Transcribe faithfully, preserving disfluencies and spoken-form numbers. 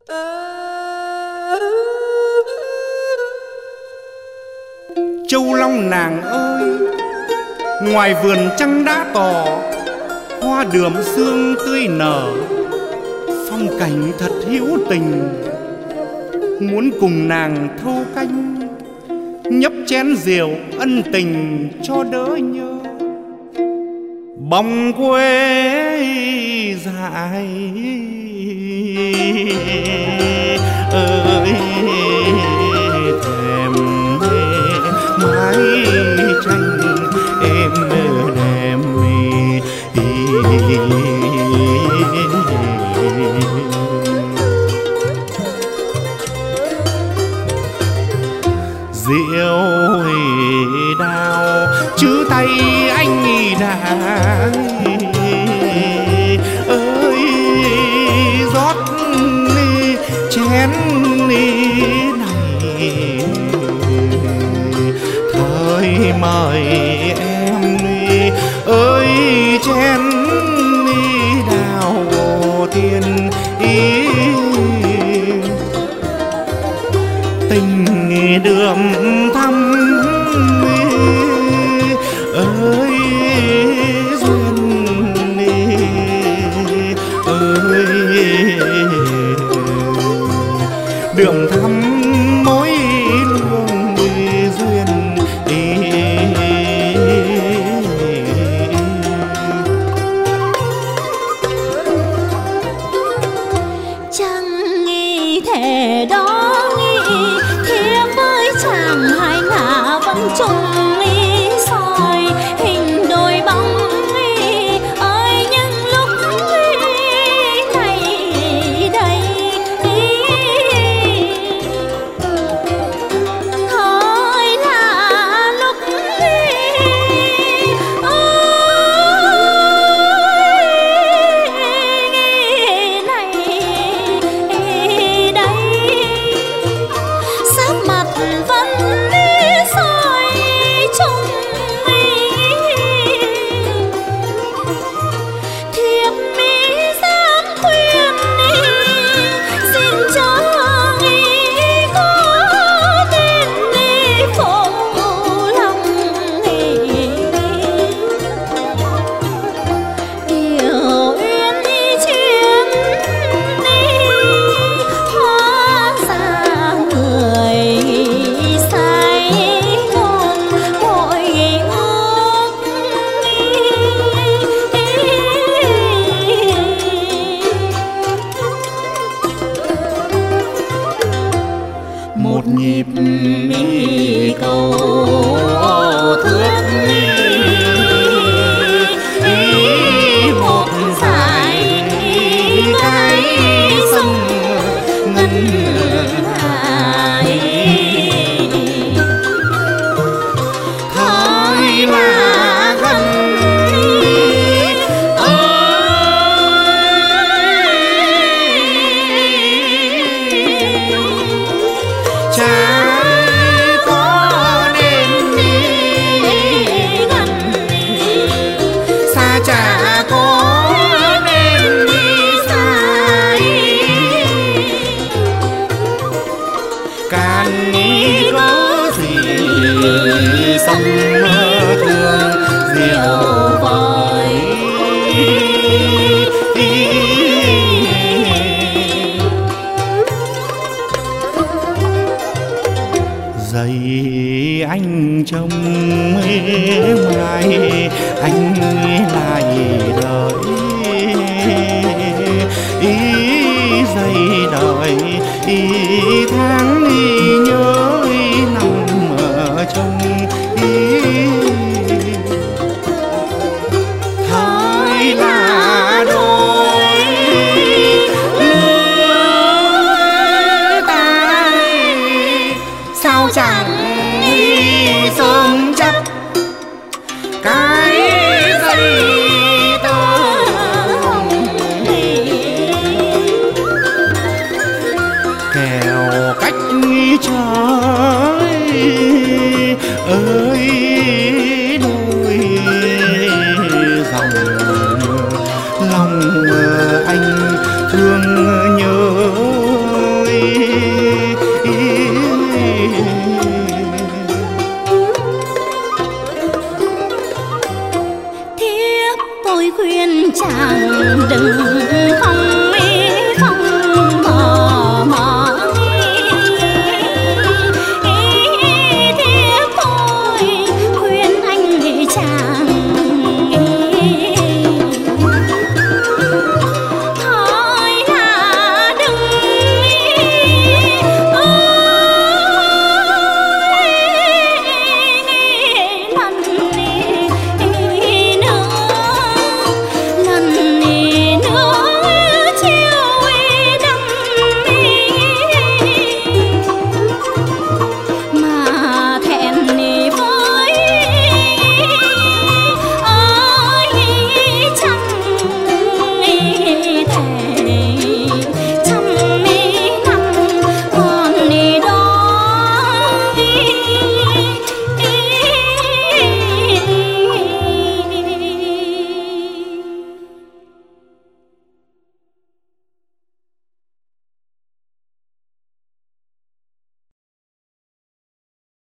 Châu Long nàng ơi, ngoài vườn trăng đã tỏ, hoa đượm sương tươi nở, phong cảnh thật hữu tình. Muốn cùng nàng thâu canh, nhấp chén rượu ân tình cho đỡ nhớ. Bóng quê dài ơi, thèm mái tranh em đêm rượu đào chứ tay anh đã ơi rót chén này thời mời em ơi chén đào tiên ý tình đượm thắm ơi duyên ơi đượm thắm mối luồng duyên. Chẳng nghĩ thể đó thiếp với chàng hai ngả vẫn chung ý soi hình đôi bóng ý ơi những lúc ý này đây ý thôi là lúc ý ơi này đây sắc mặt vẫn đi soi trong mi thiếp mi dám khuyên đi xin cho nghi có tên đi phụ lòng kiều uyên đi chiến đi hóa ra người sai hồn mỗi ước một nhịp mi cầu thước ý một dải cái sông ngân hải thôi là gần trái có nên đi gần xa chả có nên đi xa càng nghĩ có gì sông thương rượu vời dày anh trông mai anh lại đợi ý dày đợi ý tháng ý nhớ ý nằm ở trong ý thôi là đôi lứa tay sao chẳng sớm chấp cái dây tơ kèo cách trời ơi